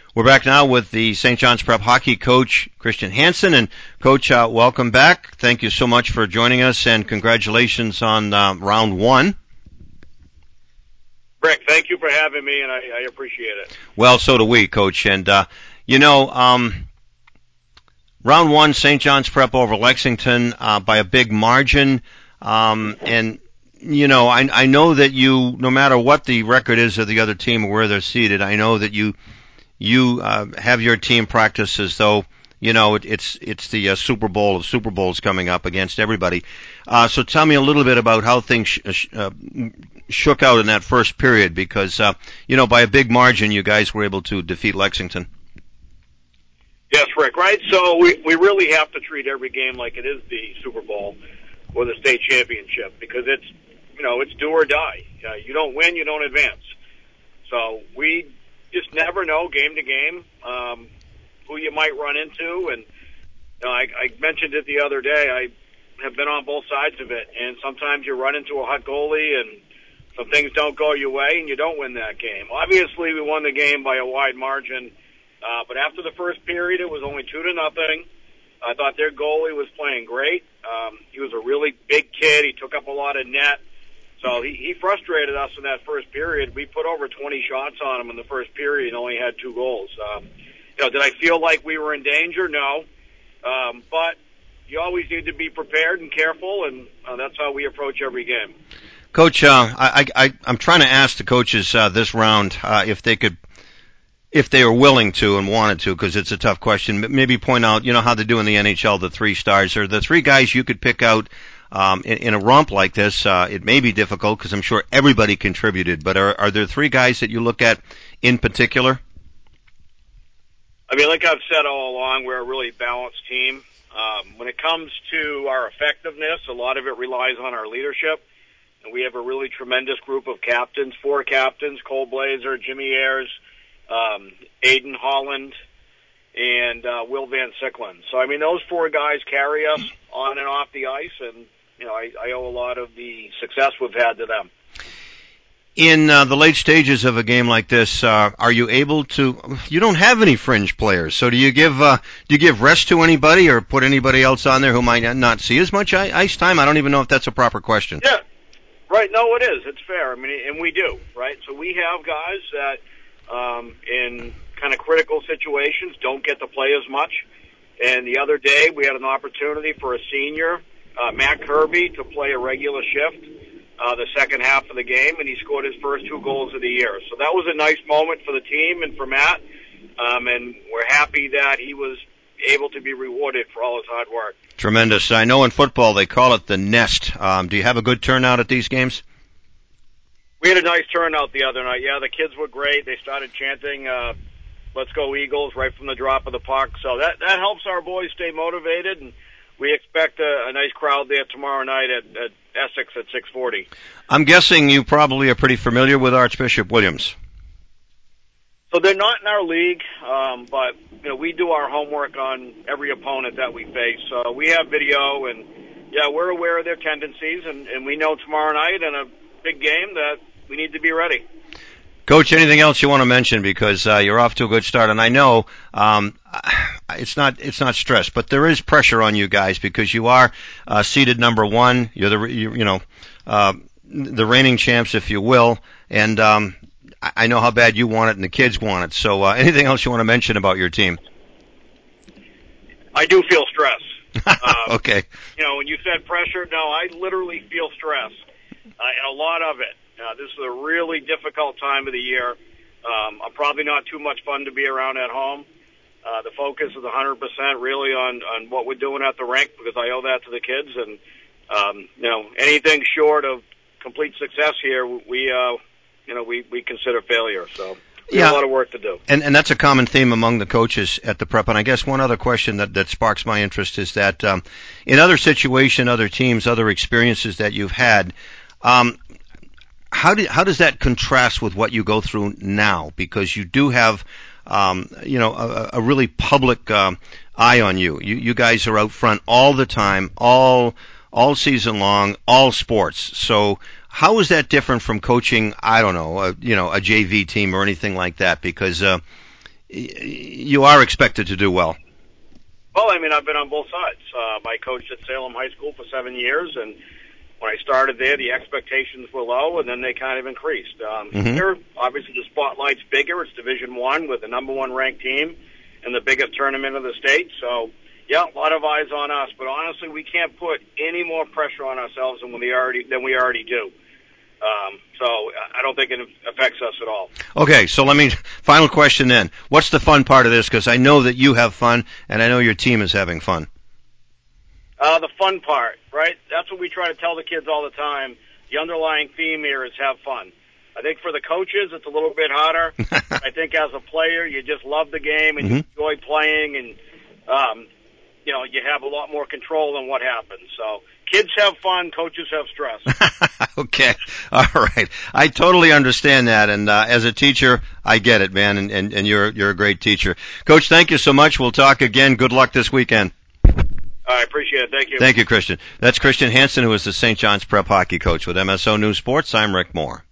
We're back now with the St. John's Prep hockey coach, Christian Hansen. And, Coach, welcome back. Thank you so much for joining us, and congratulations on round one. Rick, thank you for having me, and I appreciate it. Well, so do we, Coach. And, round one, St. John's Prep over Lexington by a big margin. I know that you, no matter what the record is of the other team or where they're seated, I know that you have your team practice as though, it's the Super Bowl of Super Bowls coming up against everybody. So tell me a little bit about how things shook out in that first period, because, by a big margin, you guys were able to defeat Lexington. Yes, Rick, right? So we really have to treat every game like it is the Super Bowl or the state championship, because it's do or die. You don't win, you don't advance. So we just never know game to game who you might run into. And I mentioned it the other day. I have been on both sides of it, and sometimes you run into a hot goalie and some things don't go your way and you don't win that game. Obviously, we won the game by a wide margin, but after the first period, it was only 2-0. I thought their goalie was playing great. He was a really big kid. He took up a lot of net. So he frustrated us in that first period. We put over 20 shots on him in the first period and only had 2 goals. Did I feel like we were in danger? No. But you always need to be prepared and careful, and that's how we approach every game. Coach, I'm trying to ask the coaches this round if they were willing to and wanted to, because it's a tough question. Maybe point out, how they do in the NHL, the 3 stars. Are the 3 guys you could pick out in a romp like this? It may be difficult because I'm sure everybody contributed, but are there 3 guys that you look at in particular? I mean, like I've said all along, we're a really balanced team. When it comes to our effectiveness, a lot of it relies on our leadership. And we have a really tremendous group of captains, 4 captains: Cole Blazer, Jimmy Ayers, Aiden Holland, and Will Van Sicklen. So, I mean, those 4 guys carry us on and off the ice, and, I owe a lot of the success we've had to them. In the late stages of a game like this, are you able to? You don't have any fringe players, so do you give rest to anybody or put anybody else on there who might not see as much ice time? I don't even know if that's a proper question. Yeah, right. No, it is. It's fair. I mean, and we do, right? So we have guys that in kind of critical situations don't get to play as much. And the other day we had an opportunity for a senior, Matt Kirby, to play a regular shift the second half of the game, and he scored his first 2 goals of the year. So that was a nice moment for the team and for Matt, and we're happy that he was able to be rewarded for all his hard work. Tremendous. I know in football they call it the nest. Do you have a good turnout at these games? We had a nice turnout the other night. Yeah, the kids were great. They started chanting, "Let's go Eagles," right from the drop of the puck. So that helps our boys stay motivated, and we expect a nice crowd there tomorrow night at Essex at 6:40. I'm guessing you probably are pretty familiar with Archbishop Williams. So they're not in our league, but we do our homework on every opponent that we face. So we have video, and we're aware of their tendencies, and we know tomorrow night in a big game that we need to be ready. Coach, anything else you want to mention, because you're off to a good start, and I know it's not stress, but there is pressure on you guys because you are seeded number 1. You're the reigning champs, if you will, and I know how bad you want it and the kids want it. So anything else you want to mention about your team? I do feel stress. Okay. When you said pressure, no, I literally feel stress, and a lot of it. This is a really difficult time of the year. I'm probably not too much fun to be around at home. The focus is 100% really on what we're doing at the rink, because I owe that to the kids. And anything short of complete success here, we consider failure. So we have a lot of work to do. And that's a common theme among the coaches at the Prep. And I guess one other question that sparks my interest is that in other situations, other teams, other experiences that you've had, how does that contrast with what you go through now? Because you do have, a really public eye on you. You guys are out front all the time, all season long, all sports. So how is that different from coaching? I don't know, a JV team or anything like that? Because you are expected to do well. Well, I mean, I've been on both sides. I coached at Salem High School for 7 years, and when I started there, the expectations were low, and then they kind of increased. Here, obviously, the spotlight's bigger. It's Division I with the number one ranked team and the biggest tournament of the state. So, yeah, a lot of eyes on us. But honestly, we can't put any more pressure on ourselves than we already do. So I don't think it affects us at all. Okay, so final question then. What's the fun part of this? Because I know that you have fun, and I know your team is having fun. The fun part, right? That's what we try to tell the kids all the time. The underlying theme here is have fun. I think for the coaches, it's a little bit harder. I think as a player, you just love the game and you enjoy playing, and you have a lot more control than what happens. So kids have fun, coaches have stress. Okay, all right. I totally understand that, and as a teacher, I get it, man. And you're a great teacher, Coach. Thank you so much. We'll talk again. Good luck this weekend. I appreciate it. Thank you. Thank you, Christian. That's Christian Hansen, who is the St. John's Prep hockey coach with MSO News Sports. I'm Rick Moore.